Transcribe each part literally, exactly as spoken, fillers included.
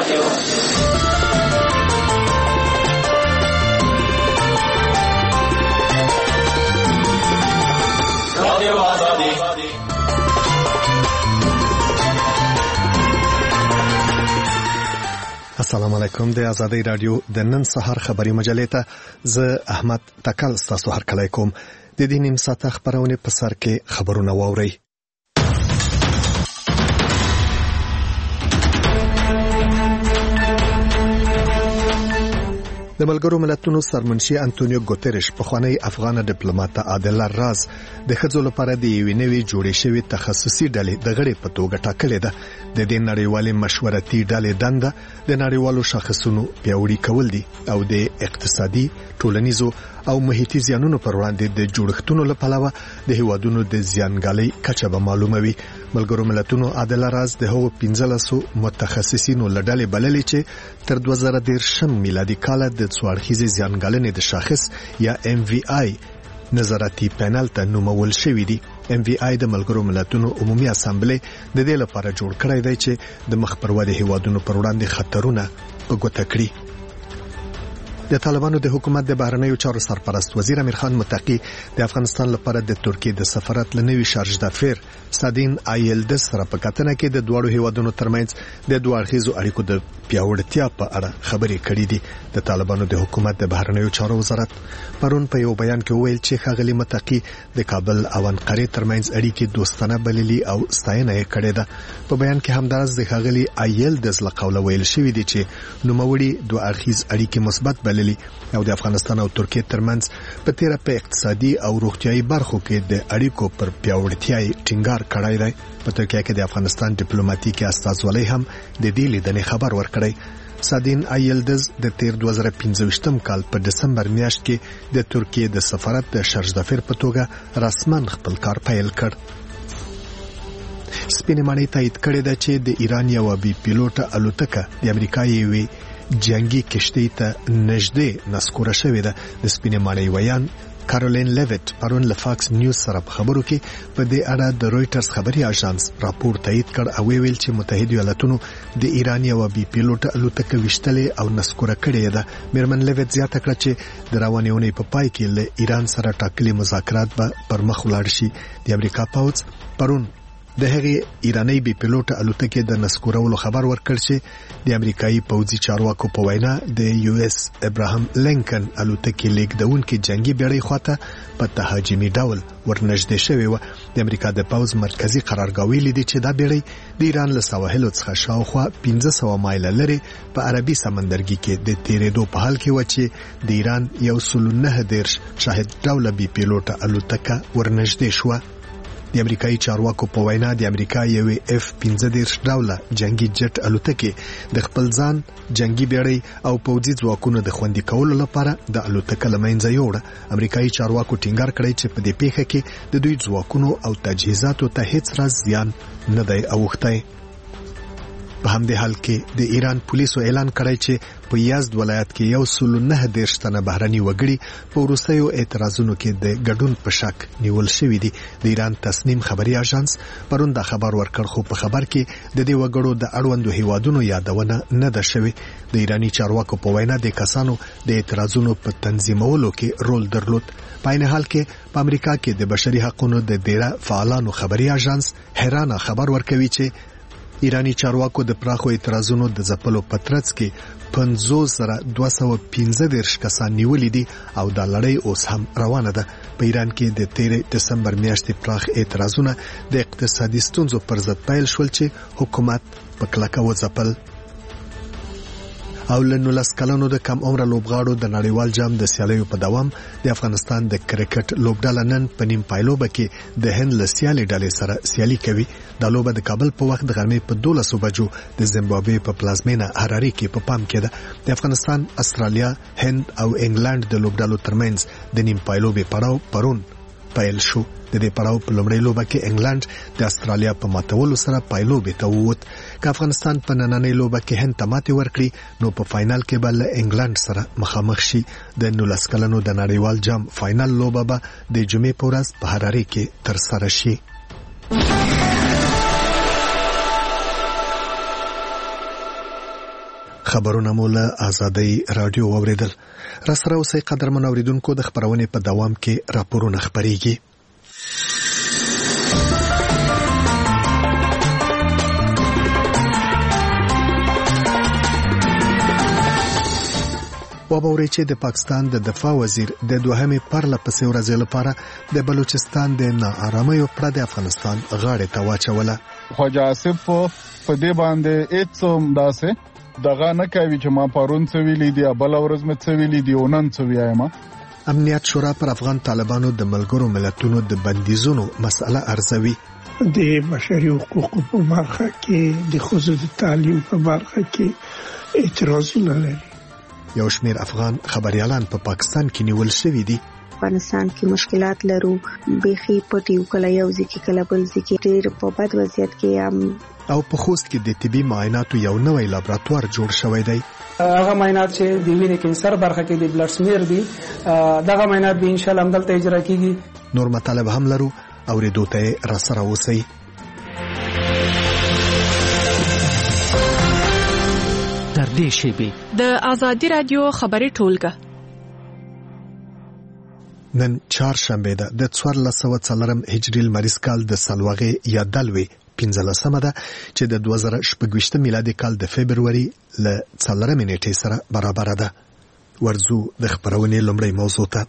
السلام علیکم. د آزادۍ رادیو د نن سهار خبري مجلې ته زه احمد تکل ستاسو هرکلی کوم. د دې نیم ساعته خبرونه په سر کې خبرونه واورئ. د ملګرو ملتونو سرمنشي انټونیو ګوتریش پخوانی افغان ډیپلوماټ عادل راز د ښځو لپاره د یوې نوې جوړې شوې تخصصي ډلې د غړي په توګه ټاکلې ده. د دې نړیوالې مشورتي ډلې دنده د نړیوالو شاخصونو پیاوړي کول دي او د اقتصادي، ټولنیزو او محیطي زیانونو پر وړاندې د جوړښتونو لپاره د هیوادونو د زیانګالۍ کچه به معلوموي. ملګرو ملتونو عادل راز د هغو پنځلسو متخصصینو لړلې بللې چې تر دوه زره دېرشم میلادي کال د څوارخیزې زیانګالنې د شاخص یا ایم وی آی نظارتي پینل ته نومول شوی دی. ایم وی آی د ملګرو ملتونو عمومي اسامبلې د دې لپاره جوړ کړی دی چې د مخ پر ودې هیوادونو پر وړاندې خطرونه په ګوته کړي. د طالبانو د حکومت د بهرنیو چارو سرپرست وزیر امیر خان متقی د افغانستان لپاره د ترکیې د سفارت لنوي شارژ دافیر سادین آیلدس سره په کتنه کې د دوړو هیوادونو ترمنځ د دوه اړخیزو اړیکو د پیاوړتیا په اړه خبرې کړې دي. د طالبانو د حکومت د بهرنیو چارو وزارت پرون په یو بیان کې ویل چې ښاغلي متقی د کابل او انقره ترمنځ اړیکې دوستانه بللي او ستاینه یې کړې ده. په بیان کې همدارس د ښاغلي آیلدس له قوله ویل شوی دی چې نوموړي دوه اړخیز اړیکې مثبت بللي او د افغانستان او ترکیې ترمنځ په تیره په اقتصادي او روغتيایي برخو کې د اړیکو پر پیاوړتیا ټینګار کړی دی. په ترکیه کې د افغانستان ډیپلوماټیکي استازولۍ هم د دې لیدنې خبر ورکړی. سادین آیلدز د تیر دوه زره پنځه کال په دسمبر میاشت کې د ترکیې د سفارت د شارژ دافیر په توګه رسماً خپل کار پیل کړ. سپینې ماڼۍ تایید کړې ده چې د ایران یو بي پیلوټه الوتکه د امریکا یوې جنگي کشتۍ ته نږدې نسکوره شوې ده. د سپینې ماڼۍ ویان کارولین لیویټ پرون له فاکس نیوز سره په خبرو کې په دې اړه د رويټرز خبري اژانس راپور تایید کړ او ویل چې متحده ایالاتونو د ایران یو بي پیلوټ الوتکه وشتلې او نسکوره کړې ده. میرمن لیویټ زیاته کړه چې د روانېونې په پای کې له ایران سره ټاکلي مذاکرات به پر مخ ولاړ شي. د امریکا پوځ پرون د هغې ایرانی بي پیلوټ الوتکې د نسکورولو خبر ورکړ چې د امریکایي پوځي چارواکو په وینا د یو اس ابراهام لینکن الوتکې لیږدونکې جنگي بیړۍ خواته په تهاجمي ډول ورنږدې شوې وه. د امریکا د پوځ مرکزي قرارګاه ویلي دي چې دا بیړۍ د ایران له سواحلو څخه شاوخوا پنځه سوه مایله لرې په عربي سمندرګي کې د تیرېدو په حال کې وه چې د ایران یو سل نهه دېرش شاهد ډوله بي پیلوټه الوتکه ورنږدې شوه. د امریکایي چارواکو په وینا د امریکا یوې اف پنځه دېرش ډوله جنگي جټ الوتکې د خپل ځان جنگي بیړۍ او پوځي ځواکونو د خوندي کولو لپاره د الوتکه له منځه یوړه. امریکایي چارواکو ټینګار کړی چې په دې پیښه کې د دوی ځواکونو او تجهیزاتو ته هیڅ راز زیان نه دی اوښتی. په همدې حال کې د ایران پولیسو اعلان کړی چې په یزد ولایت کې یو سل نهه دېرش تنه بهرني وګړي په وروستیو اعتراضونو کې د ګډون په شک نیول شوي دي. د ایران تصنیم خبري اژانس پرون دا خبر ورکړ خو په خبر کې د دې وګړو د اړوندو هیوادونو یادونه نه ده شوې. د ایرانی چارواکو په وینا د کسانو د اعتراضونو په تنظیمولو کې رول درلود. په عین حال کې په امریکا کې د بشري حقوقو د ډیره فعالانو خبري اژانس هرانه خبر ورکوي چې ایرانی چارواکو د پراخو اعتراضونو د ځپلو په ترڅ کې پنځوس زره دوه سوه پنځه دېرش کسان نیولي دي او دا لړۍ اوس هم روانه ده. په ایران کې د تیرې دسمبر میاشتې پراخ اعتراضونه د اقتصادي ستونزو پر ضد پیل شول چې حکومت په کلکه وځپل. او له نولس کلنو د کم عمره لوبغاړو د نړیوال جام د سیالیو په دوام د افغانستان د کرکټ لوبډله نن په نیم پایلوبه کې د هند له سیالي ډلې سره سیالي کوي. دا لوبه د کابل په وخت د غرمې په دولسو بجو د زیمبابوې په پلازمینه هراري کې په پام کې ده. د افغانستان، استرالیا، هند او انګلند د لوبډلو ترمنځ د نیم پایلوبې پړاو پرون پیل شو. د دې پړاو په لومړۍ لوبه کې انګلند د استرالیا په ماتولو سره پایلوبې ته ووت. که افغانستان په نننۍ لوبه کې هند ته ماتې ورکړي نو په فاینل کې به له انګلند سره مخامخ شي. د نولس کلنو د نړیوال جام فاینل لوبه به د جمعې په ورځ په هراري کې ترسره شي. خبرونه مو له آزادۍ رادیو اوریدل. را سره اوسئ قدرمن اوریدونکو، د خبرونې په دوام کې راپورونه خبرېږي. وبوري چې د پاکستان د دفاع وزیر د دوهمې پرله پسې ورځې لپاره د بلوچستان د ناارامۍ پړه د افغانستان غاړې ته واچوله. خواجه آصف په دې باندې هیڅ داسې دغه نه کوي چې ما پرون څه ویلي دي، بل ورځ مې څه ویلي دي او نن څه وایم. امنیت شورا پر افغان طالبانو د ملګرو ملتونو د بندیزونو مسأله ارزوي. د بشري حقوقو په برخه کې د ښځو د تعلیم په برخه کې اعتراضونه لري. یو شمېر افغان خبريالان په پا پاکستان کې نیول شوي دي. افغانستان کې مشکلات لرو، بيخي پټیو کله یو ځکه کله بل ځکه ډېر په بد وضعیت کې هم. او په خوست کې د طبي معایناتو یو نوی لابراتوار جوړ شوی دی. هغه معاینات چې د وینې کینسر برخه کې د بلډ سمیر دي، دغه معاینات به ان شاء الله همدلته اجرا کیږي. نور مطالب هم لرو، اوریدو ته را سره اوسئ. تر دې شیبې د آزادي رادیو خبري ټولګه نن چهارشنبه ده د څوارلس سوه څلورم هجري لمریز کال د سلواغې یا دلوي پنځلسمه ده چې د دوه زره شپږویشتم میلادي کال د فبروري له څلورمې نیټې سره برابر ده. ورځو د خبرونې لومړی موضوع ته.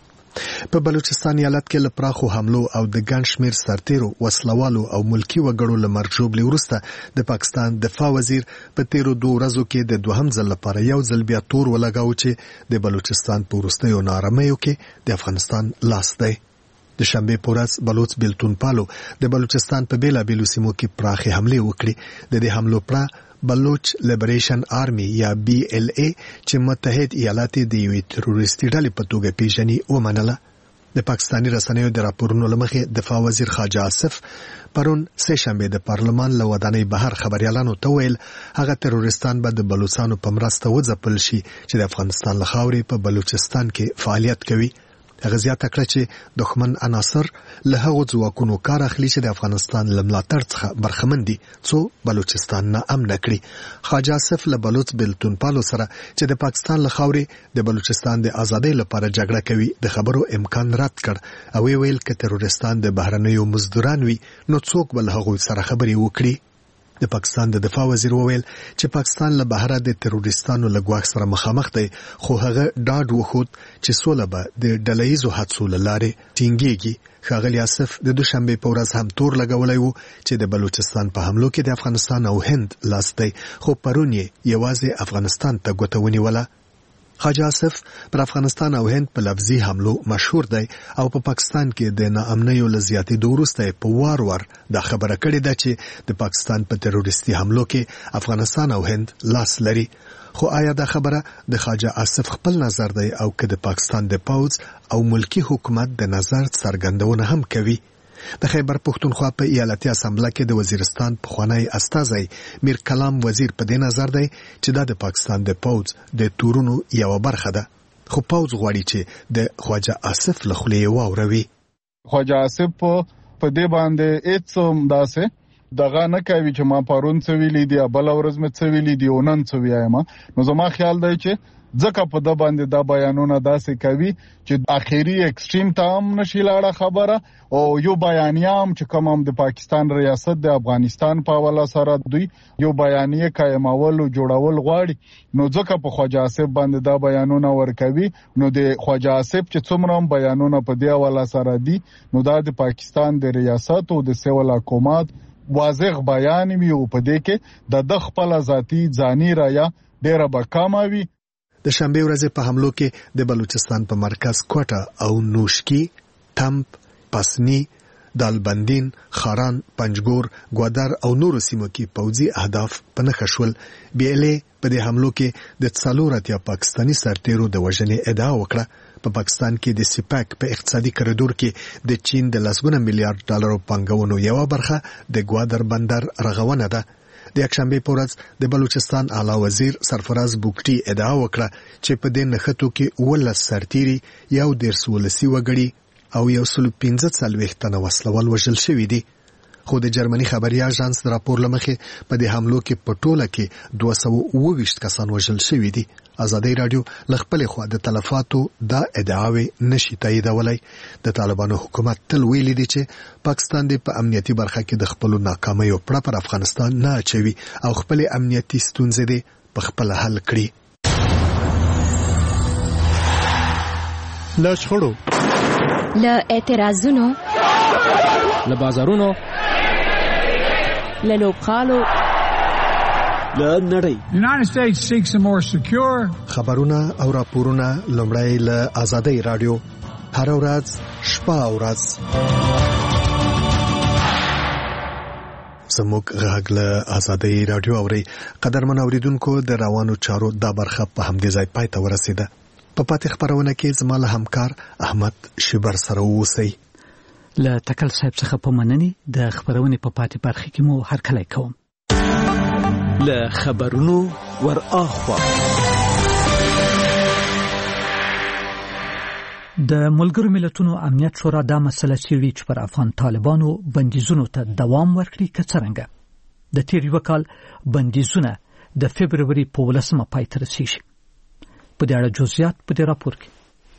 په بلوچستان ایالت کې له پراخو حملو او د ګڼ شمېر سرتیرو، وسلوالو او ملکی وګړو له مرګ ژوبلې وروسته د پاکستان دفاع وزیر په تیرو دوه ورځو کې د دوهم ځل لپاره یو ځل بیا تور ولګاو چې د بلوچستان په وروستیو ناارامیو کې د افغانستان لاس دی. د شنبې په ورځ بلوچ بیلتون پالو د بلوچستان په بیلابیلو سیمو کې پراخې حملې وکړې. د دې حملو پړه بلوچ لیبریشن آرمی یا بی ال ای چې متحد ایالات د یوې تروریستي ډلې په توګه پیژني ومنله. د پاکستاني رسنیو د راپورونو له مخې دفاع وزیر خواجه آصف پرون سه شنبه د پارلمان له ودانۍ بهر خبريالانو ته ویل هغه تروریستان به د بلوچستانو په مرسته وځپل شي چې د افغانستان له خاورې په بلوچستان کې فعالیت کوي. هغه زیاته کړه چې دښمن عناصر له هغو ځواکونو کار اخلي چې د افغانستان له ملاتړ څخه برخمن دي څو بلوچستان نه امن کړي. خواجه آصف له بلوچ بیلتون پالو سره چې د پاکستان له خاورې د بلوچستان د ازادۍ لپاره جګړه کوي د خبرو امکان رد کړ او ویل چې تروریستان د بهرنیو مزدوران وي نو څوک بل هغوی سره خبرې وکړي. د پاکستان د دفاع وزیر وویل چې پاکستان له بهره د تروریستانو له ګواښ سره مخامخ دی، خو هغه ډاډ وښود چې سوله به د ډلهییزو هڅو له لارې ټینګېږي. ښاغلي آصف د دوشنبې په ورځ هم تور لګولی و چې د بلوچستان په حملو کې د افغانستان او هند لاس دی، خو پرون یې یوازې افغانستان ته ګوته ونیوله. خواجه آصف پر افغانستان او هند په لفظي حملو مشهور دی او په پا پاکستان کې د ناامنیو له زیاتېدو وروسته په وار وار دا خبره کړې ده چې د پاکستان په تروریستي حملو کې افغانستان او هند لاس لري. خو آیا دا خبره د خواجه آصف خپل نظر دی او که د پاکستان د پوځ او ملکی حکومت د نظر څرګندونه هم کوي؟ د خیبر پښتونخوا په ایالتي اسامبله کې د وزیرستان پخوانی استازی میر کلام وزیر په دې نظر دی چې دا د پاکستان د پوځ د تورونو یو برخه ده، خو پوځ غواړي چې د خواجه آصف له خولې واوروي. خواجه آصف په دې باندې هیڅ داسې دغه نه کوي چې ما پرون څه ویلي دي، بل ورځ مې څه ویلي دي او نن څه وایم. نو زما خیال دی چې ځکه په د باندې دا بیانونه داسې کوي چې اخیری ایکستریم ته هم نشي لاړه خبره او یو بیانیه هم چې کوم هم د پاکستان ریاست د افغانستان په حواله سره دوی یو بیانیه قائمول او جوړول غواړي. نو ځکه په خواجه آصف باندې دا بیانونه ورکوي، نو د خواجه آصف چې څومره بیانونه په دې حواله سره دي نو دا د پاکستان د ریاست او د سیول حکومت واضح بیان وي او په دې کې د خپل ذاتی ځاني رایا ډیره به کمه وي. د شنبه ورځې په حملو کې د بلوچستان په مرکز کوټه او نوشکی، تمپ، پسنی، دالبندین، خاران، پنجګور، ګودر او نورو سیمو کې پوځي اهداف په نښه شول. بي ال اي په دې حملو کې د څلور اتیا پاکستاني سرتیرو د وژنې ادعا وکړه. په پاکستان کې د سپاک په اقتصادي کریډور کې د چین د لسګونه میلیارډ ډالرو پانګونو یو برخه د ګودر بندر رغونه ده. د یکشنبه په ورځ د بلوچستان اعلی وزیر سرفراز بوکټي ادعا وکړه چې په دې نښتو کې ولس سرتیري، یو ډیر سولسي وګړي او یو سل پنځه څلوېښت تنه وسلوال وژل شوي دي. خو د جرمني خبري اژانس د راپور لمخې په دې حملو کې په ټوله کې دوه سوه اووه ویشت کسان وژل شوي دي. ازادي رادیو ل خپل خوا د تلفاتو دا ادعاوې نشي تاییدولای. د طالبانو حکومت تل ویلي دی چې پاکستان د په امنیتي برخه کې د خپل ناکامیو پړه پر افغانستان نه اچوي او خپل امنیتي ستونزې دې په خپل حل کړي. لا شخړو لا اعتراضونو لا بازارونو لا لوبخالو لا نړۍ. United States seeks a more secure خبرونه او راپورونه لومړی له ازادي رادیو هر ورځ شپه او ورځ زموږ غږ له ازادي رادیو اوري. قدرمن اوریدونکو د روانو چارو دا برخه په همدې ځای پای ته ورسیده. په پاتې خبرونه کې زما له همکار احمد شبر سره اوسئ. له تکل صاحب څخه په مننې د خبرونې په پاتې برخه کې مو هرکلی کوم. له خبرونو ور اخوا د ملګرو ملتونو امنیت شورا دا مسله څېړي چې پر افغان طالبانو بندیزونو ته دوام ورکړي که څرنګه. د تېر یوه کال بندیزونه د فبروري په ولسمه پای ته رسیږي. په دې اړه جزئیات په دې راپور کې.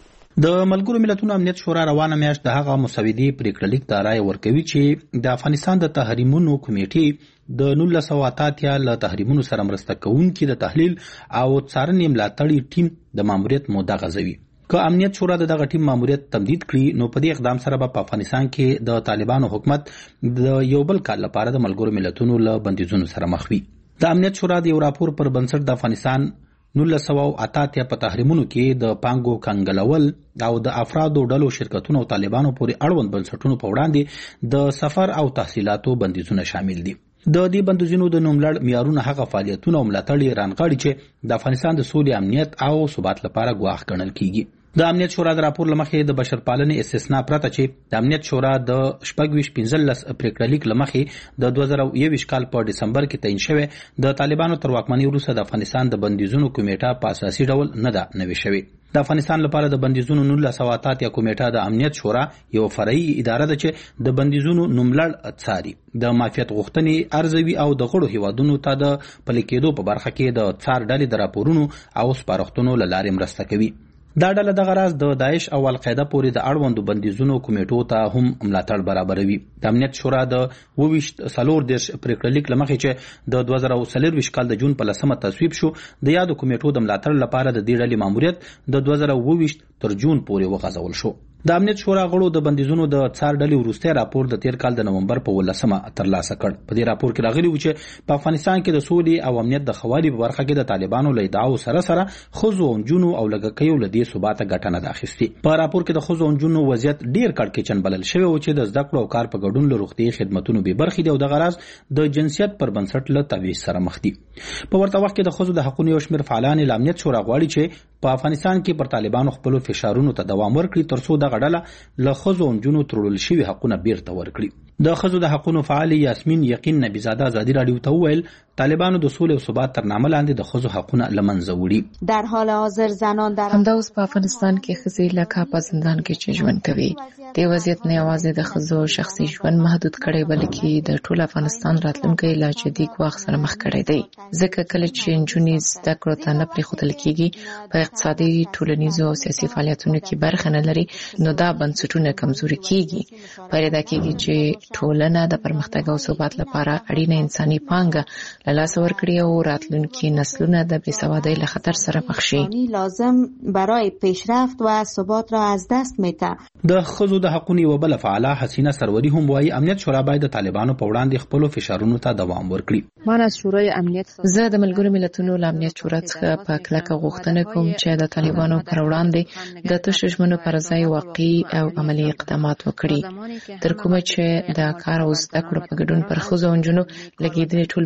د ملګرو ملتونو امنیت شورا روانه میاشت د هغه مسودې پریکړه لیک ته رایه ورکوي چې د افغانستان د تحریمونو کمیټې د نولس سوه اته اتیا له تحریمونو سره مرسته کوونکي د تحلیل او څارنې ملاتړي ټیم د ماموریت موده غځوي. که امنیت شورا د دغه ټیم ماموریت تمدید کړي نو په دې اقدام سره به په افغانستان کې د طالبانو حکومت د یو بل کال لپاره د ملګرو ملتونو له بندیزونو سره مخ وي. د امنیت شورا د یو راپور پر بنسټ د افغانستان نولس سوه اته اتیا په تحریمونو کې د پانګو کنګلول او د افرادو ډلو شرکتونو او طالبانو پورې اړوند بنسټونو په وړاندې د سفر او تحصیلاتو بندیزونه شامل دي. د دې بندیزونو د نوملړ معیارونه هغه فعالیتونه او ملاتړ رانغاړي چې د افغانستان د سولې، امنیت او ثبات لپاره ګواښ ګڼل کیږي. د امنیت شورا د راپور لمخې د بشرپالنې استثناء پرته چې د امنیت شورا د شپږ ویشت پنځلس پریکړه لیک لمخې د دوه زره یو ویشت کال په ډسمبر کې تعیین شوی د طالبانو تر واکمنۍ وروسته د افغانستان د بندیزونو کمیټه په اساسي ډول نه ده نوې شوې. د افغانستان لپاره د بندیزونو نولس سوه اته اتیا کمیټه د امنیت شورا یو فرعي اداره ده چې د بندیزونو نوملړ څاري، د معافیت غوښتنې ارزوي او د غړو هیوادونو ته د پلي کېدو په برخه کې د څار ډلې د راپورونو او سپارښتنو له لارې مرسته کوي. دا ډله دغه راز د داعش او القاعده پورې د اړوندو بندیزونو کمیټو ته هم ملاتړ برابروي. د امنیت شورا د اووه ویشت څلور دېرش پریکړه لیک لمخې چې د دوه زره څلرویشت کال د جون په لسمه تصویب شو، د یادو کمیټو د ملاتړ لپاره د دې ډلې ماموریت د دوه زره اووه ویشت تر جون پورې وغځول شو. د امنیت شورا غړو د بندیزونو د څار ډلې وروستی راپور د تیر کال د نومبر په ولسمه ترلاسه کړ. په دې راپور کې راغلي و چې په افغانستان کې د سولې او امنیت د ښه والي په برخه کې د طالبانو له ادعاو سره سره ښځو او نجونو او لږکیو له دې ثباته ګټه نه ده اخیستې. په راپور کې د ښځو او نجونو وضعیت ډیر کړکېچن بلل شوی و چې د زده کړو او کار په ګډون له روغتیایي خدمتونو بې برخې دي او دغه راز د جنسیت پر بنسټ له تبعیض سره مخ دي. په ورته وخت کې د ښځو د حقونو یو شمېر فعالان له امنیت شورا غواړي چې په افغانستان کې پر طالبانو خپل فشارونو ته دوام ورکړي ترڅو دغه ډله له ښځو او نجونو تړل شوي حقونه بیرته ورکړي. د ښځو د حقونو فعال یاسمین یقین نبیزاده ازادي راډیو ته وویل طالبانو د سولې او ثبات تر نامه لاندې د ښځو حقونه له منځه وړي. در حال حاضر زنان در همدا اوس په افغانستان کې ښځې لکه په زندان کې چې ژوند کوي. دې وضعیت نه یوازې د ښځو شخصي ژوند محدود کړی بلکې د ټول افغانستان راتلونکی له جدي ګواښ سره مخ کړی دی. ځکه کله چې نجونې زده کړو ته نه پرېښودل کېږي، په اقتصادي، ټولنیزو او سیاسي فعالیتونو کې برخه نه لري، نو دا بنسټونه کمزوري کېږي. پیدا کېږي چې ټولنه د پرمختګ او ثبات لپاره اړینه انساني پانګه له لاسه ورکړي او راتلونکي نسلونه د بېسوادۍ له خطر سره مخ شي. لازم برای پیشرفت و ثبات را از دست میده. د ښځو د حقونو یوه بله فعاله حسینه سروري هم وایي امنیت شورا باید د طالبانو په وړاندې خپلو فشارونو ته دوام ورکړي. من از شورای امنیت زه د ملګرو ملتونو له امنیت شورا څخه په کلکه غوښتنه کوم چې د طالبانو پر وړاندې د تشو ژمنو پر ځای واقعي او عملي اقدامات وکړي، تر کومه چې د کار او زده کړو په ګډون پر ښځو او نجونو لګېدلې ټول محدودیت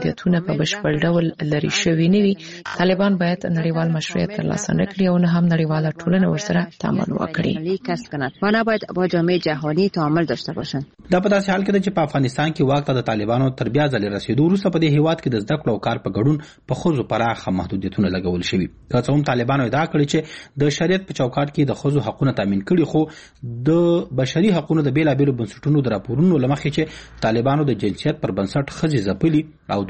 محدودیتونه په بشپړ ډول لري شوي نه وي، طالبان باید نړیوال مشروعیت ترلاسه نکړي او نه هم نړیواله ټولنه ورسره تعامل وکړي. آنها باید با جامعه جهانی تعامل داشته باشند. دا په داسې حال کې ده چې په افغانستان کې واک ته د طالبانو تر بیا ځلې رسیدو وروسته په دې هیواد کې د زده کړو او کار په ګډون په ښځو پراخه محدودیتونه لګول شوي. که څه هم طالبانو ادعا کړې چې د شریعت په چوکاټ کې د ښځو حقونه تامین کړي، خو د بشري حقوقو د بیلابېلو بنسټونو د راپورونو له مخې چې طالبانو د جنسیت پر بنسټ ښځې ځپلي او